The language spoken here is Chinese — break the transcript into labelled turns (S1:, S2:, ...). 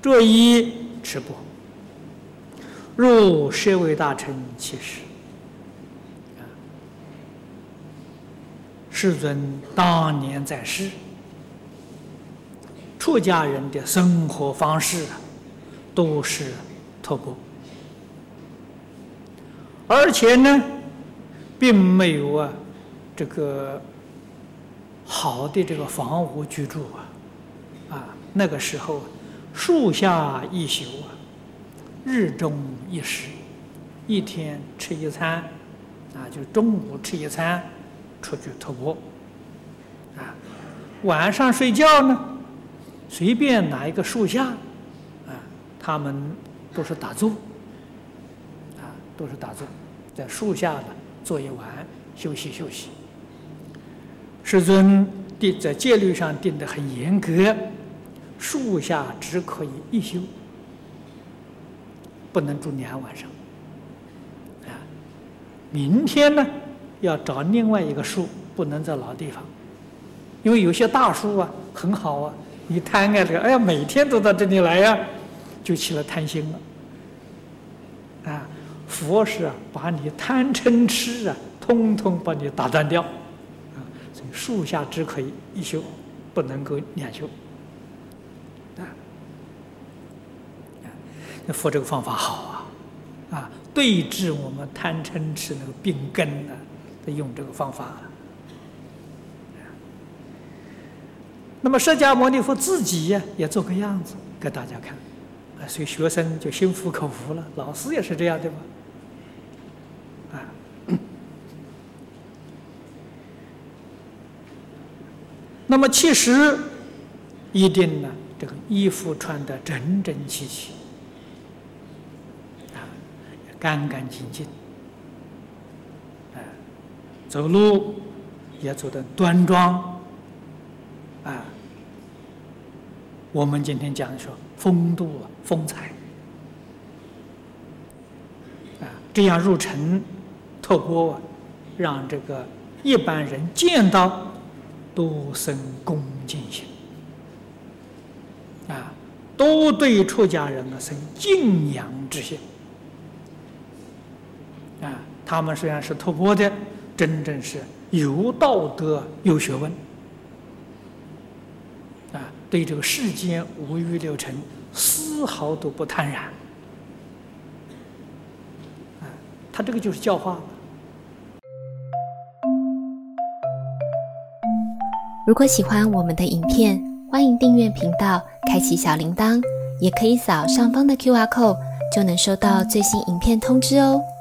S1: 着衣持钵，入舍卫大臣其事。世尊当年在世，出家人的生活方式都是托钵，而且呢，并没有这个好的这个房屋居住那个时候树下一宿日中一食，一天吃一餐就中午吃一餐，出去托钵晚上睡觉呢，随便哪一个树下他们都是打坐都是打坐，在树下呢坐一晚，休息休息。世尊在戒律上定得很严格，树下只可以一宿，不能住2晚上明天呢要找另外一个树，不能在老地方，因为有些大树很好你贪爱了，哎呀，每天都到这里来就起了贪心了佛是把你贪嗔痴通通把你打断掉所以树下只可以一宿，不能够2宿佛这个方法好对治我们贪嗔痴那个病根用这个方法。那么释迦牟尼佛自己也做个样子给大家看所以学生就心服口服了，老师也是这样的吧那么其实一定呢，这个衣服穿得整整齐齐干干净净走路也走得端庄我们今天讲的说风度风采这样入城托钵让这个一般人见到都生恭敬心都对出家人生敬仰之心他们虽然是托钵的，真正是有道德有学问对这个世间五欲六尘丝毫都不贪染他这个就是教化。
S2: 如果喜欢我们的影片，欢迎订阅频道，开启小铃铛，也可以扫上方的 QR code， 就能收到最新影片通知哦。